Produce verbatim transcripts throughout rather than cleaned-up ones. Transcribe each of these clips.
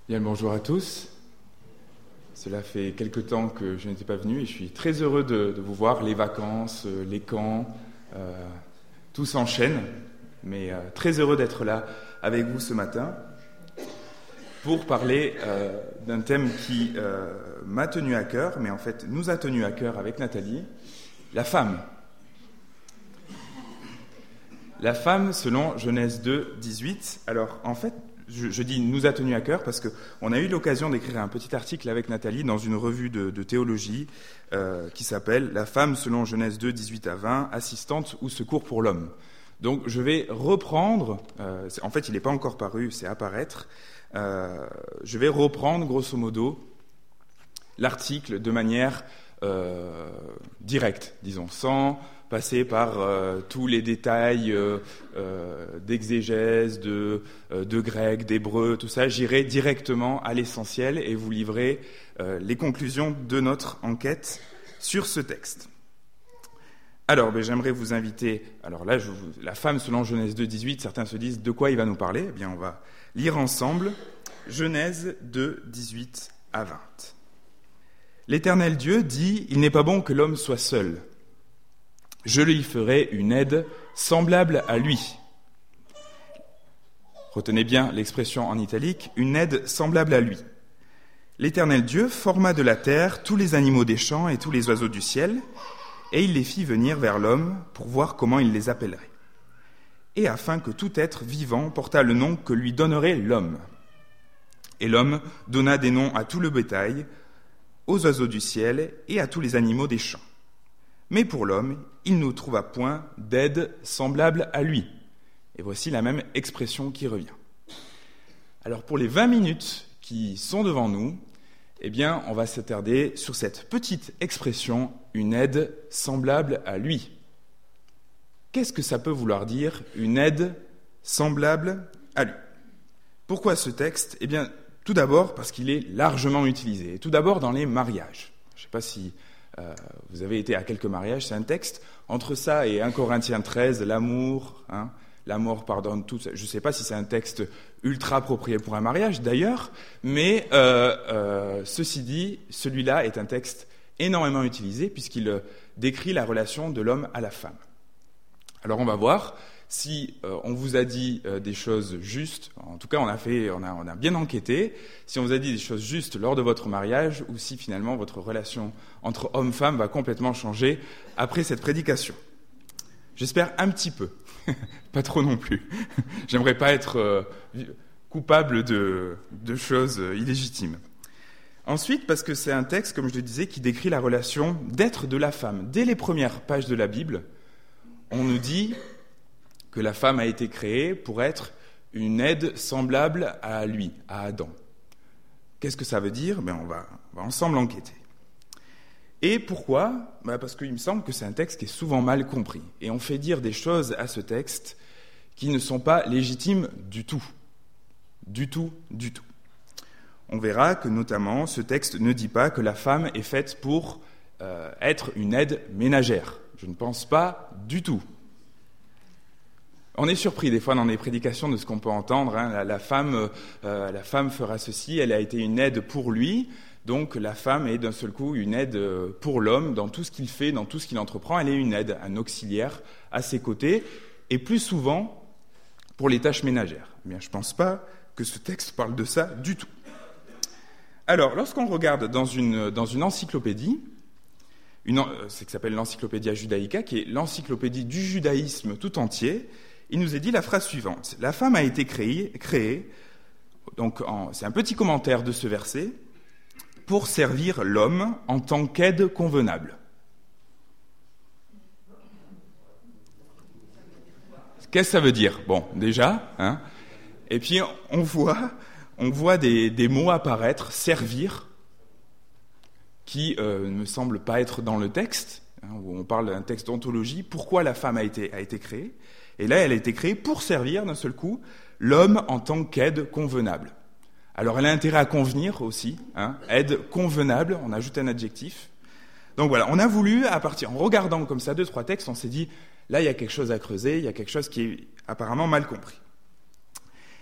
Bien le bonjour à tous. Cela fait quelque temps que je n'étais pas venu et je suis très heureux de, de vous voir. Les vacances, les camps, euh, tout s'enchaîne, mais euh, très heureux d'être là avec vous ce matin pour parler euh, d'un thème qui euh, m'a tenu à cœur, mais en fait nous a tenu à cœur avec Nathalie, la femme. La femme selon Genèse deux, dix-huit. Alors en fait, Je, je dis « nous a tenu à cœur » parce qu'on a eu l'occasion d'écrire un petit article avec Nathalie dans une revue de, de théologie euh, qui s'appelle « La femme selon Genèse deux, dix-huit à vingt, assistante ou secours pour l'homme ». Donc je vais reprendre, euh, en fait il n'est pas encore paru, c'est à paraître, euh, je vais reprendre grosso modo l'article de manière euh, directe, disons, sans passer par euh, tous les détails euh, euh, d'exégèse, de, euh, de grec, d'hébreu, tout ça. J'irai directement à l'essentiel et vous livrer euh, les conclusions de notre enquête sur ce texte. Alors, ben, j'aimerais vous inviter... Alors là, je vous, la femme selon Genèse deux, dix-huit, certains se disent de quoi il va nous parler. Eh bien, on va lire ensemble Genèse deux, dix-huit à vingt. L'Éternel Dieu dit « Il n'est pas bon que l'homme soit seul. Je lui ferai une aide semblable à lui. » Retenez bien l'expression en italique, une aide semblable à lui. L'Éternel Dieu forma de la terre tous les animaux des champs et tous les oiseaux du ciel, et il les fit venir vers l'homme pour voir comment il les appellerait. Et afin que tout être vivant portât le nom que lui donnerait l'homme. Et l'homme donna des noms à tout le bétail, aux oiseaux du ciel et à tous les animaux des champs. Mais pour l'homme, il ne trouva point d'aide semblable à lui. Et voici la même expression qui revient. Alors pour les vingt minutes qui sont devant nous, eh bien, on va s'attarder sur cette petite expression, une aide semblable à lui. Qu'est-ce que ça peut vouloir dire, une aide semblable à lui ? Pourquoi ce texte ? Eh bien, tout d'abord parce qu'il est largement utilisé. Et tout d'abord dans les mariages. Je ne sais pas si... Euh, vous avez été à quelques mariages, c'est un texte. Entre ça et un Corinthiens treize, l'amour, hein, l'amour pardonne tout. Je ne sais pas si c'est un texte ultra approprié pour un mariage d'ailleurs, mais euh, euh, ceci dit, celui-là est un texte énormément utilisé puisqu'il euh, décrit la relation de l'homme à la femme. Alors on va voir si euh, on vous a dit euh, des choses justes, en tout cas on a fait, on a, on a bien enquêté, si on vous a dit des choses justes lors de votre mariage, ou si finalement votre relation entre homme-femme va complètement changer après cette prédication. J'espère un petit peu, pas trop non plus. J'aimerais pas être euh, coupable de, de choses illégitimes. Ensuite, parce que c'est un texte, comme je le disais, qui décrit la relation d'être de la femme. Dès les premières pages de la Bible, on nous dit que la femme a été créée pour être une aide semblable à lui, à Adam. Qu'est-ce que ça veut dire ? Ben, on va, on va ensemble enquêter. Et pourquoi ? Ben parce qu'il me semble que c'est un texte qui est souvent mal compris. Et on fait dire des choses à ce texte qui ne sont pas légitimes du tout. Du tout, du tout. On verra que notamment ce texte ne dit pas que la femme est faite pour euh, être une aide ménagère. Je ne pense pas du tout. On est surpris des fois dans les prédications de ce qu'on peut entendre. Hein. La, la, femme, euh, la femme fera ceci, elle a été une aide pour lui. Donc la femme est d'un seul coup une aide pour l'homme dans tout ce qu'il fait, dans tout ce qu'il entreprend. Elle est une aide, un auxiliaire à ses côtés. Et plus souvent pour les tâches ménagères. Eh bien, je ne pense pas que ce texte parle de ça du tout. Alors, lorsqu'on regarde dans une, dans une encyclopédie, une, c'est qui s'appelle l'Encyclopédia Judaica, qui est l'encyclopédie du judaïsme tout entier, il nous est dit la phrase suivante. La femme a été créée, créée donc en, c'est un petit commentaire de ce verset, pour servir l'homme en tant qu'aide convenable. Qu'est-ce que ça veut dire ? Bon, déjà, hein. Et puis on voit, on voit des, des mots apparaître, servir, qui euh, ne me semblent pas être dans le texte, hein, où on parle d'un texte d'ontologie. Pourquoi la femme a été, a été créée ? Et là, elle a été créée pour servir, d'un seul coup, l'homme en tant qu'aide convenable. Alors, elle a intérêt à convenir aussi, hein, aide convenable, on ajoute un adjectif. Donc voilà, on a voulu, à partir, en regardant comme ça deux, trois textes, on s'est dit, là, il y a quelque chose à creuser, il y a quelque chose qui est apparemment mal compris.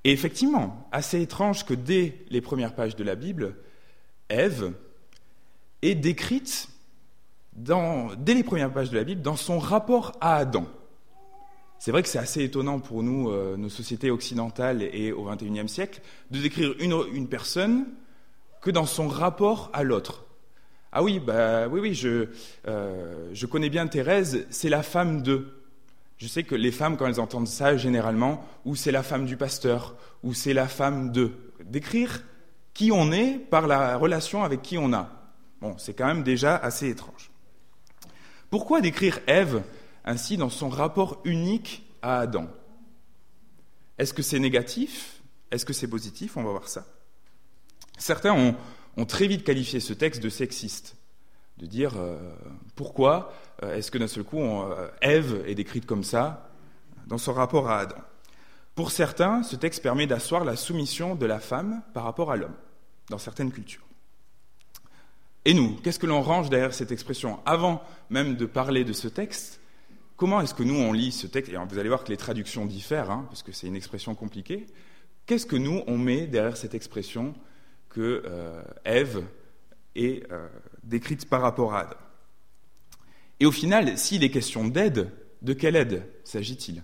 Et effectivement, assez étrange que dès les premières pages de la Bible, Ève est décrite dans, dès les premières pages de la Bible dans son rapport à Adam. C'est vrai que c'est assez étonnant pour nous, euh, nos sociétés occidentales et au vingt et unième siècle, de décrire une, une personne que dans son rapport à l'autre. Ah oui, bah oui, oui, je, euh, je connais bien Thérèse, c'est la femme de. Je sais que les femmes, quand elles entendent ça, généralement, ou c'est la femme du pasteur, ou c'est la femme de. Décrire qui on est par la relation avec qui on a. Bon, c'est quand même déjà assez étrange. Pourquoi décrire Ève ainsi dans son rapport unique à Adam? Est-ce que c'est négatif? Est-ce que c'est positif? On va voir ça. Certains ont, ont très vite qualifié ce texte de sexiste, de dire euh, pourquoi euh, est-ce que d'un seul coup on, euh, Ève est décrite comme ça dans son rapport à Adam. Pour certains, ce texte permet d'asseoir la soumission de la femme par rapport à l'homme, dans certaines cultures. Et nous, qu'est-ce que l'on range derrière cette expression? Avant même de parler de ce texte, comment est-ce que nous on lit ce texte? Et vous allez voir que les traductions diffèrent, hein, parce que c'est une expression compliquée. Qu'est-ce que nous on met derrière cette expression que euh, Ève est euh, décrite par rapport à Adam? Et au final, s'il est question d'aide, de quelle aide s'agit-il?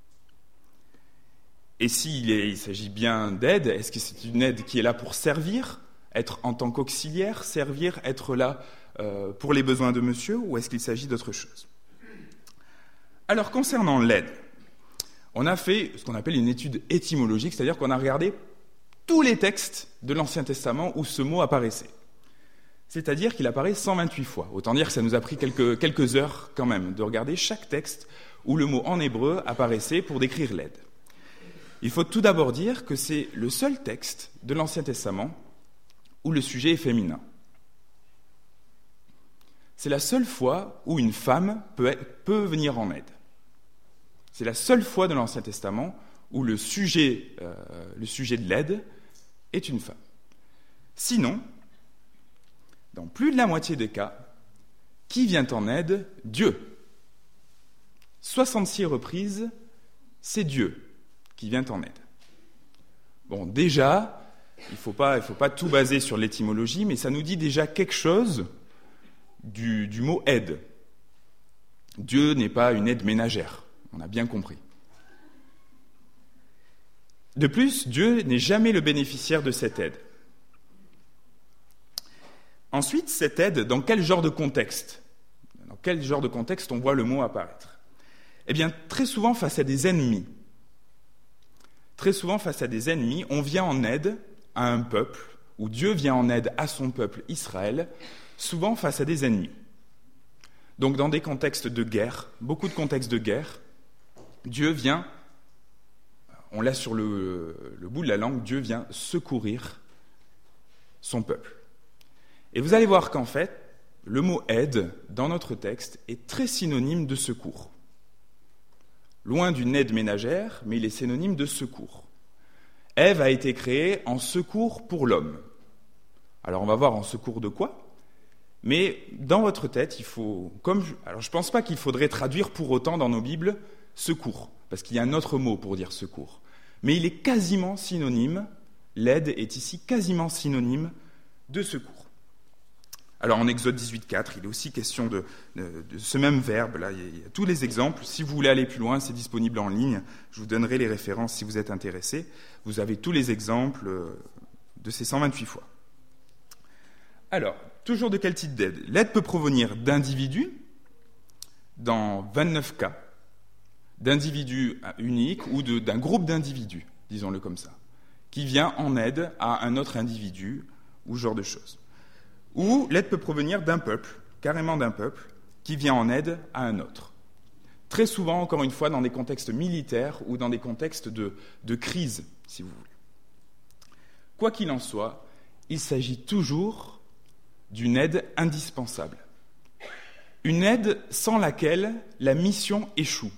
Et s'il est, il s'agit bien d'aide, est-ce que c'est une aide qui est là pour servir, être en tant qu'auxiliaire, servir, être là euh, pour les besoins de monsieur, ou est-ce qu'il s'agit d'autre chose? Alors, concernant l'aide, on a fait ce qu'on appelle une étude étymologique, c'est-à-dire qu'on a regardé tous les textes de l'Ancien Testament où ce mot apparaissait. C'est-à-dire qu'il apparaît cent vingt-huit fois. Autant dire que ça nous a pris quelques, quelques heures quand même de regarder chaque texte où le mot en hébreu apparaissait pour décrire l'aide. Il faut tout d'abord dire que c'est le seul texte de l'Ancien Testament où le sujet est féminin. C'est la seule fois où une femme peut, être, peut venir en aide. C'est la seule fois de l'Ancien Testament où le sujet, euh, le sujet de l'aide est une femme. Sinon, dans plus de la moitié des cas, qui vient en aide? Dieu. soixante-six reprises, c'est Dieu qui vient en aide. Bon, déjà, il ne faut pas, il faut pas tout baser sur l'étymologie, mais ça nous dit déjà quelque chose du, du mot aide. Dieu n'est pas une aide ménagère, on a bien compris. De plus, Dieu n'est jamais le bénéficiaire de cette aide. Ensuite, cette aide, dans quel genre de contexte? Dans quel genre de contexte on voit le mot apparaître? Eh bien, très souvent face à des ennemis. Très souvent face à des ennemis, on vient en aide à un peuple, ou Dieu vient en aide à son peuple Israël, souvent face à des ennemis. Donc dans des contextes de guerre, beaucoup de contextes de guerre, Dieu vient, on l'a sur le, le bout de la langue, Dieu vient secourir son peuple. Et vous allez voir qu'en fait, le mot « aide » dans notre texte est très synonyme de secours. Loin d'une aide ménagère, mais il est synonyme de secours. Ève a été créée en secours pour l'homme. Alors on va voir en secours de quoi? Mais dans votre tête, il faut... Comme je, alors je ne pense pas qu'il faudrait traduire pour autant dans nos Bibles « secours », parce qu'il y a un autre mot pour dire « secours ». Mais il est quasiment synonyme, l'aide est ici quasiment synonyme de secours. Alors en Exode dix-huit quatre, il est aussi question de, de, de ce même verbe. Là, il y a, il y a tous les exemples. Si vous voulez aller plus loin, c'est disponible en ligne. Je vous donnerai les références si vous êtes intéressés. Vous avez tous les exemples de ces cent vingt-huit fois. Alors, toujours de quel type d'aide? L'aide peut provenir d'individus, dans vingt-neuf cas, d'individus uniques ou de, d'un groupe d'individus, disons-le comme ça, qui vient en aide à un autre individu ou ce genre de choses. Ou l'aide peut provenir d'un peuple, carrément d'un peuple, qui vient en aide à un autre. Très souvent, encore une fois, dans des contextes militaires ou dans des contextes de, de crise, si vous voulez. Quoi qu'il en soit, il s'agit toujours d'une aide indispensable. Une aide sans laquelle la mission échoue.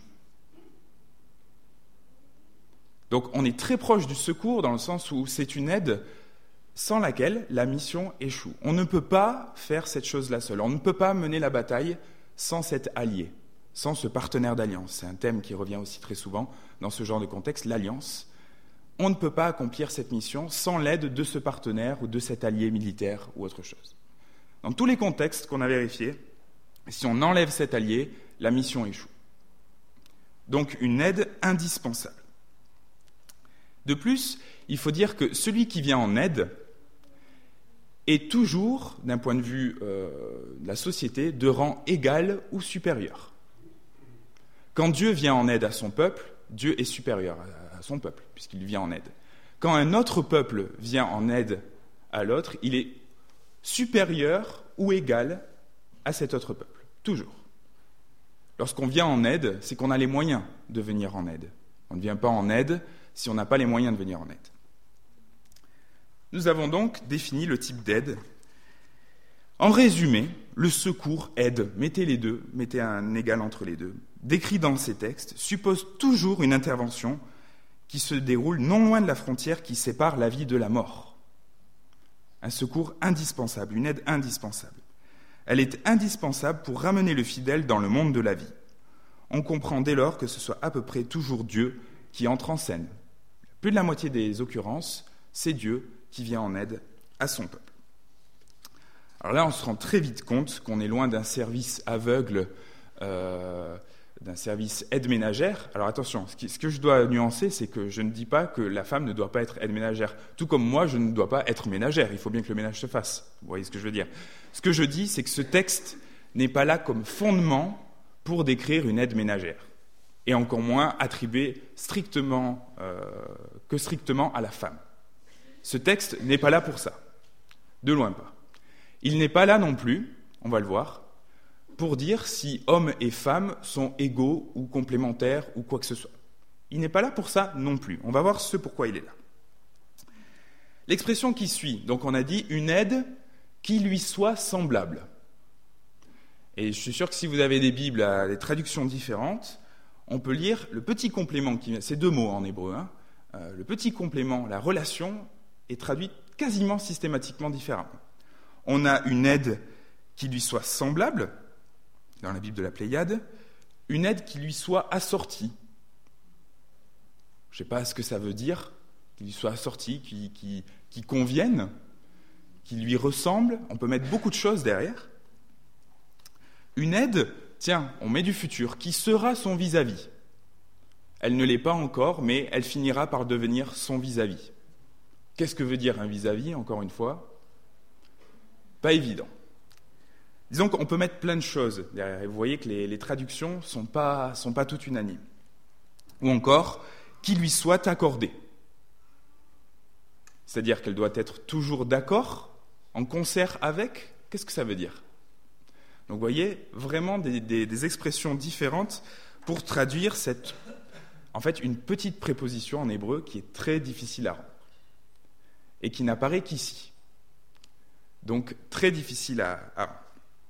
Donc on est très proche du secours dans le sens où c'est une aide sans laquelle la mission échoue. On ne peut pas faire cette chose-là seul. On ne peut pas mener la bataille sans cet allié, sans ce partenaire d'alliance. C'est un thème qui revient aussi très souvent dans ce genre de contexte, l'alliance. on ne peut pas accomplir cette mission sans l'aide de ce partenaire ou de cet allié militaire ou autre chose. Dans tous les contextes qu'on a vérifiés, si on enlève cet allié, la mission échoue. Donc une aide indispensable. De plus, il faut dire que celui qui vient en aide est toujours, d'un point de vue euh, de la société, de rang égal ou supérieur. Quand Dieu vient en aide à son peuple, Dieu est supérieur à son peuple, puisqu'il vient en aide. Quand un autre peuple vient en aide à l'autre, il est supérieur ou égal à cet autre peuple, toujours. Lorsqu'on vient en aide, c'est qu'on a les moyens de venir en aide. On ne vient pas en aide si on n'a pas les moyens de venir en aide. Nous avons donc défini le type d'aide. En résumé, le secours aide, mettez les deux, mettez un égal entre les deux, décrit dans ces textes, suppose toujours une intervention qui se déroule non loin de la frontière qui sépare la vie de la mort. Un secours indispensable, une aide indispensable. Elle est indispensable pour ramener le fidèle dans le monde de la vie. On comprend dès lors que ce soit à peu près toujours Dieu qui entre en scène. Plus de la moitié des occurrences, c'est Dieu qui vient en aide à son peuple. Alors là, on se rend très vite compte qu'on est loin d'un service aveugle, euh, d'un service aide ménagère. Alors attention, ce, qui, ce que je dois nuancer, c'est que je ne dis pas que la femme ne doit pas être aide ménagère. Tout comme moi, je ne dois pas être ménagère. Il faut bien que le ménage se fasse. Vous voyez ce que je veux dire ? Ce que je dis, c'est que ce texte n'est pas là comme fondement pour décrire une aide ménagère. Et encore moins attribué strictement, euh, que strictement à la femme. Ce texte n'est pas là pour ça. De loin pas. Il n'est pas là non plus, on va le voir, pour dire si hommes et femmes sont égaux ou complémentaires ou quoi que ce soit. Il n'est pas là pour ça non plus. On va voir ce pourquoi il est là. L'expression qui suit, donc on a dit une aide qui lui soit semblable. Et je suis sûr que si vous avez des Bibles à des traductions différentes, on peut lire le petit complément, qui, c'est deux mots en hébreu, hein, euh, le petit complément, la relation, est traduite quasiment systématiquement différemment. On a une aide qui lui soit semblable, dans la Bible de la Pléiade, une aide qui lui soit assortie. Je ne sais pas ce que ça veut dire, qu'il lui soit assorti, qui, qui, qui convienne, qui lui ressemble. On peut mettre beaucoup de choses derrière. Une aide, tiens, on met du futur, qui sera son vis-à-vis. Elle ne l'est pas encore, mais elle finira par devenir son vis-à-vis. Qu'est-ce que veut dire un vis-à-vis, encore une fois ? Pas évident. Disons qu'on peut mettre plein de choses derrière, et vous voyez que les, les traductions ne sont pas, sont pas toutes unanimes. Ou encore, qui lui soit accordé. C'est-à-dire qu'elle doit être toujours d'accord, en concert avec. Qu'est-ce que ça veut dire ? Donc vous voyez, vraiment des, des, des expressions différentes pour traduire cette, en fait, une petite préposition en hébreu qui est très difficile à rendre et qui n'apparaît qu'ici. Donc très difficile à, à rendre.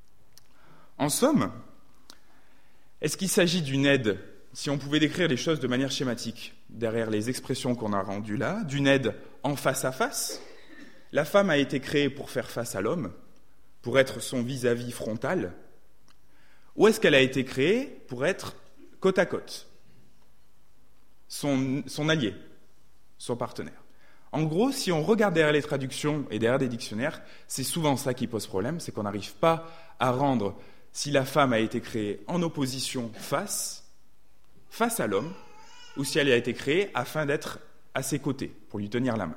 En somme, est-ce qu'il s'agit d'une aide, si on pouvait décrire les choses de manière schématique, derrière les expressions qu'on a rendues là, d'une aide en face à face ? La femme a été créée pour faire face à l'homme, pour être son vis-à-vis frontal, ou est-ce qu'elle a été créée pour être côte à côte, son, son allié, son partenaire ? En gros, si on regarde derrière les traductions et derrière des dictionnaires, c'est souvent ça qui pose problème, c'est qu'on n'arrive pas à rendre si la femme a été créée en opposition face, face à l'homme, ou si elle a été créée afin d'être à ses côtés, pour lui tenir la main.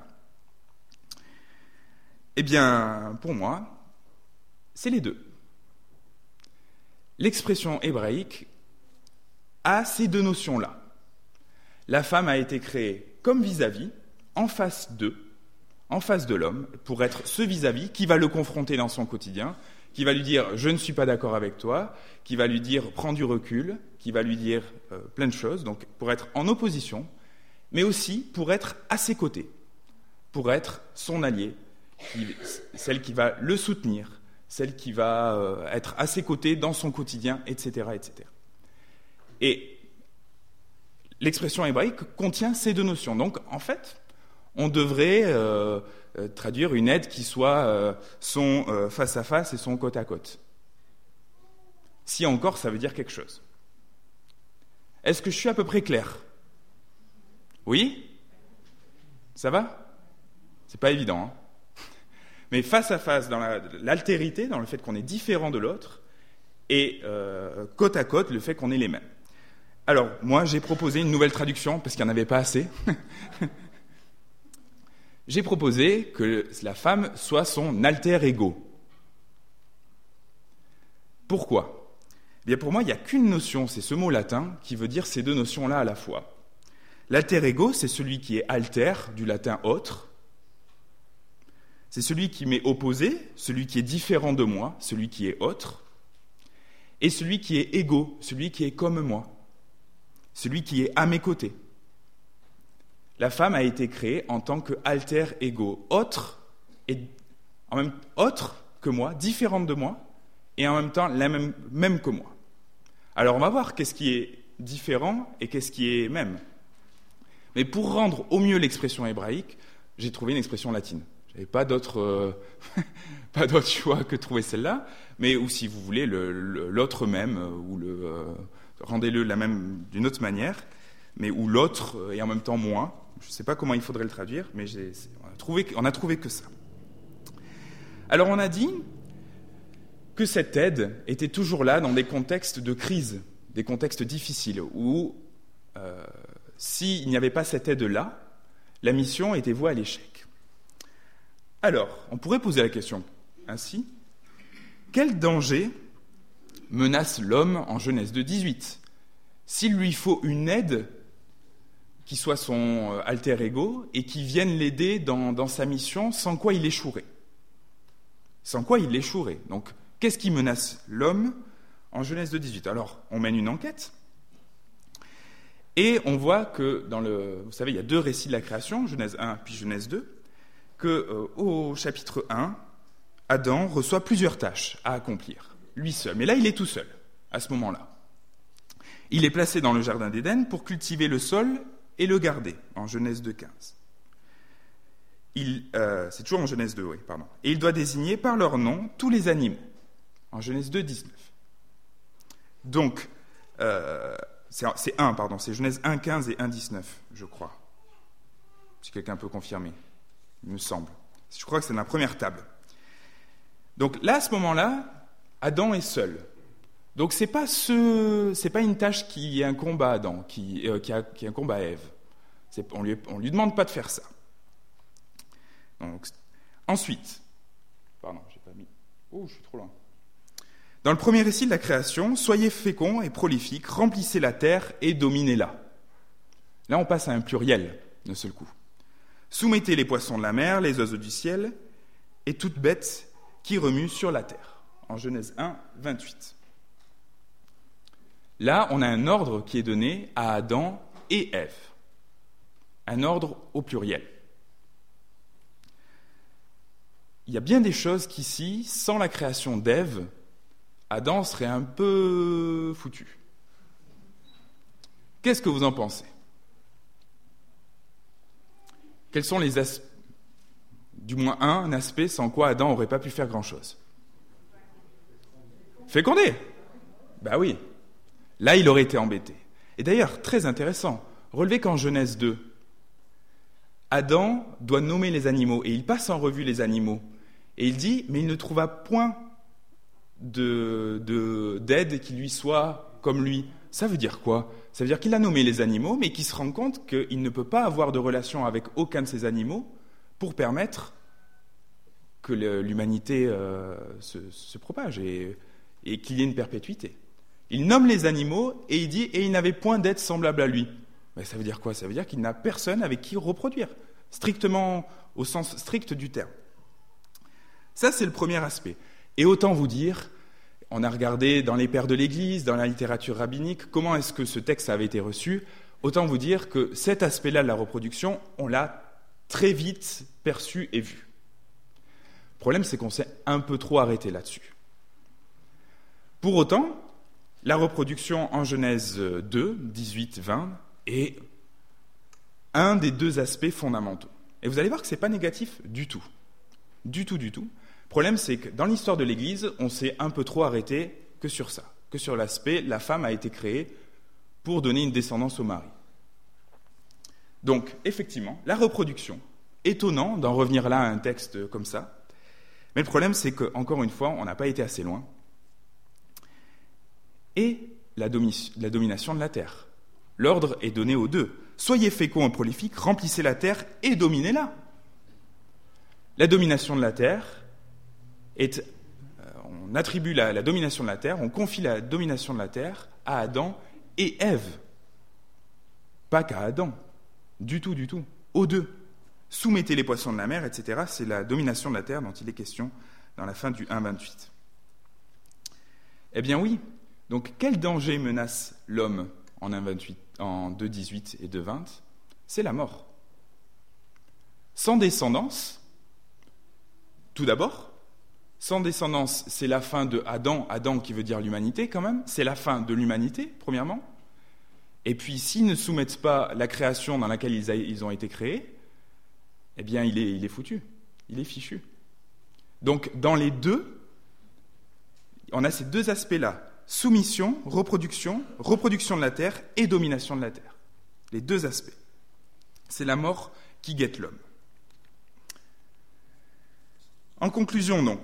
Eh bien, pour moi, c'est les deux. L'expression hébraïque a ces deux notions-là. La femme a été créée comme vis-à-vis, en face d'eux, en face de l'homme, pour être ce vis-à-vis qui va le confronter dans son quotidien, qui va lui dire « je ne suis pas d'accord avec toi », qui va lui dire « prends du recul », qui va lui dire euh, plein de choses, donc pour être en opposition, mais aussi pour être à ses côtés, pour être son allié, qui, celle qui va le soutenir, celle qui va euh, être à ses côtés dans son quotidien, et cetera, et cetera. Et l'expression hébraïque contient ces deux notions. Donc, en fait, on devrait euh, euh, traduire une aide qui soit euh, son euh, face à face et son côte à côte. Si encore, ça veut dire quelque chose. Est-ce que je suis à peu près clair ? Oui ? Ça va ? C'est pas évident, hein ? Mais face à face, dans la, l'altérité, dans le fait qu'on est différent de l'autre, et euh, côte à côte, le fait qu'on est les mêmes. Alors, moi, j'ai proposé une nouvelle traduction, parce qu'il n'y en avait pas assez. J'ai proposé que la femme soit son alter ego. Pourquoi ? Eh bien, pour moi, il n'y a qu'une notion, c'est ce mot latin, qui veut dire ces deux notions-là à la fois. L'alter ego, c'est celui qui est alter, du latin autre. C'est celui qui m'est opposé, celui qui est différent de moi, celui qui est autre. Et celui qui est ego, celui qui est comme moi, celui qui est à mes côtés. La femme a été créée en tant que alter ego, autre, et en même autre que moi, différente de moi, et en même temps la même, même que moi. Alors on va voir qu'est-ce qui est différent et qu'est-ce qui est même. Mais pour rendre au mieux l'expression hébraïque, j'ai trouvé une expression latine. Je n'avais pas d'autre, euh, pas d'autre choix que de trouver celle-là, mais ou si vous voulez le, le, l'autre même, ou le euh, rendez-le la même d'une autre manière, mais ou l'autre et en même temps moins. Je ne sais pas comment il faudrait le traduire, mais j'ai, on, a trouvé, on a trouvé que ça. Alors on a dit que cette aide était toujours là dans des contextes de crise, des contextes difficiles, où euh, s'il n'y avait pas cette aide-là, la mission était vouée à l'échec. Alors, on pourrait poser la question ainsi, quel danger menace l'homme en Genèse deux dix-huit ? S'il lui faut une aide qui soit son alter ego et qui vienne l'aider dans, dans sa mission, sans quoi il échouerait. Sans quoi il échouerait. Donc, qu'est-ce qui menace l'homme en Genèse deux dix-huit ? Alors, on mène une enquête et on voit que dans le... Vous savez, il y a deux récits de la création, Genèse un puis Genèse deux, que euh, au chapitre un, Adam reçoit plusieurs tâches à accomplir, lui seul. Mais là, il est tout seul, à ce moment-là. Il est placé dans le jardin d'Éden pour cultiver le sol et le garder, en Genèse deux quinze. Il, euh, c'est toujours en Genèse deux, oui, pardon. Et il doit désigner par leur nom tous les animaux, en Genèse deux dix-neuf. Donc, euh, c'est, c'est un, pardon, c'est Genèse un quinze et un dix-neuf, je crois. Si quelqu'un peut confirmer, il me semble. Je crois que c'est dans la première table. Donc là, à ce moment-là, Adam est seul. Donc c'est pas ce, c'est pas une tâche qui incombe à Adam, qui, euh, qui, a, qui incombe à Ève. C'est, on lui, on lui demande pas de faire ça. Donc, ensuite, pardon, j'ai pas mis. Oh, je suis trop loin. Dans le premier récit de la création, soyez féconds et prolifiques, remplissez la terre et dominez-la. Là, on passe à un pluriel d'un seul coup. Soumettez les poissons de la mer, les oiseaux du ciel et toute bête qui remue sur la terre. En Genèse un, vingt-huit. Là, on a un ordre qui est donné à Adam et Ève. Un ordre au pluriel. Il y a bien des choses qu'ici, sans la création d'Ève, Adam serait un peu foutu. Qu'est-ce que vous en pensez ? Quels sont les aspects, du moins un, un aspect sans quoi Adam n'aurait pas pu faire grand-chose ? Féconder ! Ben oui. Là, il aurait été embêté. Et d'ailleurs, très intéressant, relevez qu'en Genèse deux, Adam doit nommer les animaux, et il passe en revue les animaux. Et il dit, mais il ne trouva point de, de, d'aide qui lui soit comme lui. Ça veut dire quoi ? Ça veut dire qu'il a nommé les animaux, mais qu'il se rend compte qu'il ne peut pas avoir de relation avec aucun de ces animaux pour permettre que le, l'humanité euh, se, se propage et, et qu'il y ait une perpétuité. Il nomme les animaux et il dit « et il n'avait point d'être semblable à lui ». Mais ça veut dire quoi ? Ça veut dire qu'il n'a personne avec qui reproduire, strictement au sens strict du terme. Ça, c'est le premier aspect. Et autant vous dire, on a regardé dans les pères de l'Église, dans la littérature rabbinique, comment est-ce que ce texte avait été reçu. Autant vous dire que cet aspect-là de la reproduction, on l'a très vite perçu et vu. Le problème, c'est qu'on s'est un peu trop arrêté là-dessus. Pour autant, la reproduction en Genèse deux, dix-huit vingt, est un des deux aspects fondamentaux. Et vous allez voir que ce n'est pas négatif du tout. Du tout, du tout. Le problème, c'est que dans l'histoire de l'Église, on s'est un peu trop arrêté que sur ça, que sur l'aspect, la femme a été créée pour donner une descendance au mari. Donc, effectivement, la reproduction. Étonnant d'en revenir là à un texte comme ça. Mais le problème, c'est qu'encore une fois, on n'a pas été assez loin. Et la, domi- la domination de la terre. L'ordre est donné aux deux. Soyez féconds et prolifiques, remplissez la terre et dominez-la. La domination de la terre est... Euh, on attribue la, la domination de la terre, on confie la domination de la terre à Adam et Ève. Pas qu'à Adam. Du tout, du tout. Aux deux. Soumettez les poissons de la mer, et cetera. C'est la domination de la terre dont il est question dans la fin du un vingt-huit. Eh bien oui. Donc quel danger menace l'homme en un vingt-huit, en deux dix-huit et deux vingt? C'est la mort. Sans descendance, tout d'abord, sans descendance, c'est la fin de Adam, Adam qui veut dire l'humanité quand même, c'est la fin de l'humanité, premièrement. Et puis s'ils ne soumettent pas la création dans laquelle ils, a, ils ont été créés, eh bien il est, il est foutu, il est fichu. Donc dans les deux, on a ces deux aspects-là. Soumission, reproduction, reproduction de la terre et domination de la terre. Les deux aspects. C'est la mort qui guette l'homme. En conclusion, donc,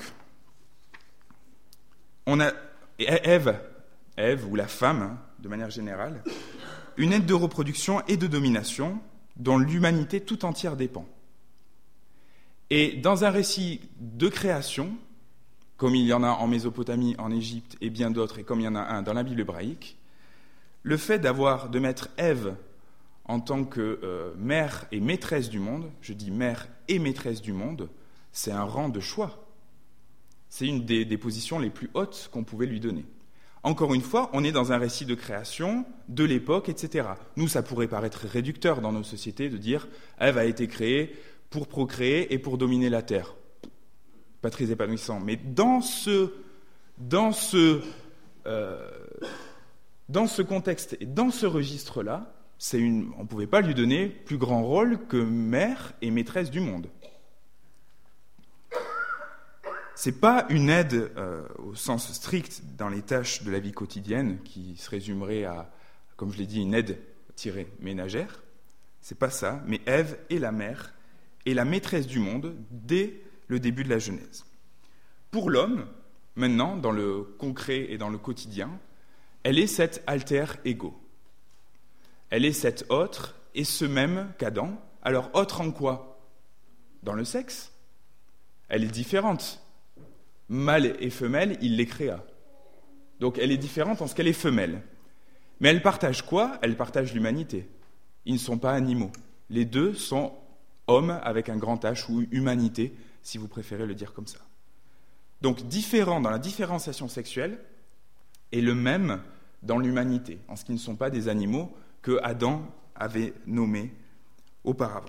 on a Ève, Ève ou la femme, hein, de manière générale, une aide de reproduction et de domination dont l'humanité tout entière dépend. Et dans un récit de création, comme il y en a en Mésopotamie, en Égypte et bien d'autres, et comme il y en a un dans la Bible hébraïque, le fait d'avoir, de mettre Ève en tant que euh, mère et maîtresse du monde, je dis mère et maîtresse du monde, c'est un rang de choix. C'est une des, des positions les plus hautes qu'on pouvait lui donner. Encore une fois, on est dans un récit de création, de l'époque, et cetera. Nous, ça pourrait paraître réducteur dans nos sociétés de dire « Ève a été créée pour procréer et pour dominer la terre ». Pas très épanouissant. Mais dans ce, dans ce, euh, dans ce contexte et dans ce registre-là, c'est une, on ne pouvait pas lui donner plus grand rôle que mère et maîtresse du monde. Ce n'est pas une aide euh, au sens strict dans les tâches de la vie quotidienne qui se résumerait à, comme je l'ai dit, une aide tirée ménagère. Ce n'est pas ça, mais Ève est la mère et la maîtresse du monde dès le début de la Genèse. Pour l'homme, maintenant, dans le concret et dans le quotidien, elle est cet alter ego. Elle est cet autre et ce même qu'Adam. Alors, autre en quoi? Dans le sexe. Elle est différente. Mâle et femelle, il les créa. Donc, elle est différente en ce qu'elle est femelle. Mais elle partage quoi? Elle partage l'humanité. Ils ne sont pas animaux. Les deux sont hommes avec un grand H ou humanité, si vous préférez le dire comme ça. Donc, différent dans la différenciation sexuelle et le même dans l'humanité, en ce qu'ils ne sont pas des animaux que Adam avait nommés auparavant.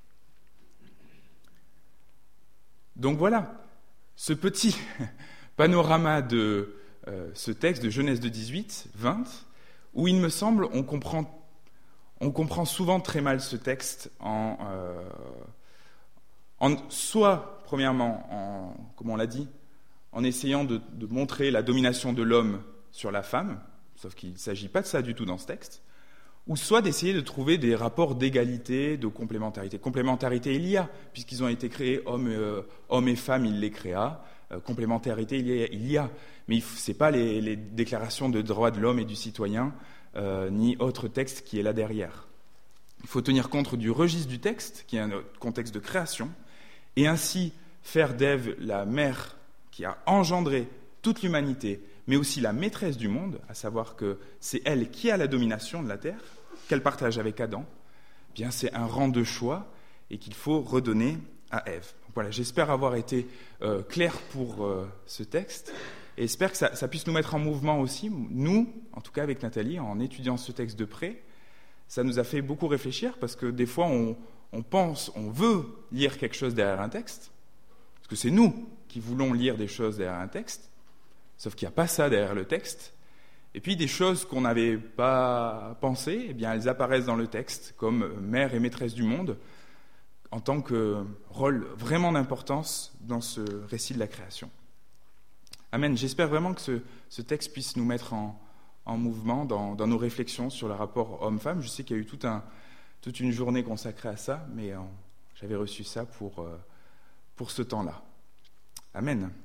Donc voilà, ce petit panorama de euh, ce texte de Genèse de dix-huit, vingt, où il me semble on comprend, on comprend souvent très mal ce texte en, euh, en soit, premièrement, en, comme on l'a dit, en essayant de, de montrer la domination de l'homme sur la femme, sauf qu'il ne s'agit pas de ça du tout dans ce texte, ou soit d'essayer de trouver des rapports d'égalité, de complémentarité. Complémentarité, il y a, puisqu'ils ont été créés, hommes, euh, hommes et femmes, il les créa. Euh, complémentarité, il y a, il y a. Mais ce n'est pas les, les déclarations de droits de l'homme et du citoyen, euh, ni autre texte qui est là derrière. Il faut tenir compte du registre du texte, qui est un contexte de création, et ainsi faire d'Ève la mère qui a engendré toute l'humanité, mais aussi la maîtresse du monde, à savoir que c'est elle qui a la domination de la terre, qu'elle partage avec Adam, eh bien c'est un rang de choix et qu'il faut redonner à Ève. Donc voilà, j'espère avoir été euh, clair pour euh, ce texte et j'espère que ça, ça puisse nous mettre en mouvement aussi. Nous, en tout cas avec Nathalie, en étudiant ce texte de près, ça nous a fait beaucoup réfléchir parce que des fois on, on pense, on veut lire quelque chose derrière un texte, parce que c'est nous qui voulons lire des choses derrière un texte, sauf qu'il n'y a pas ça derrière le texte. Et puis des choses qu'on n'avait pas pensées, eh bien elles apparaissent dans le texte comme mère et maîtresse du monde, en tant que rôle vraiment d'importance dans ce récit de la création. Amen. J'espère vraiment que ce, ce texte puisse nous mettre en, en mouvement dans, dans nos réflexions sur le rapport homme-femme. Je sais qu'il y a eu tout un, toute une journée consacrée à ça, mais euh, j'avais reçu ça pour, euh, pour ce temps-là. Amen.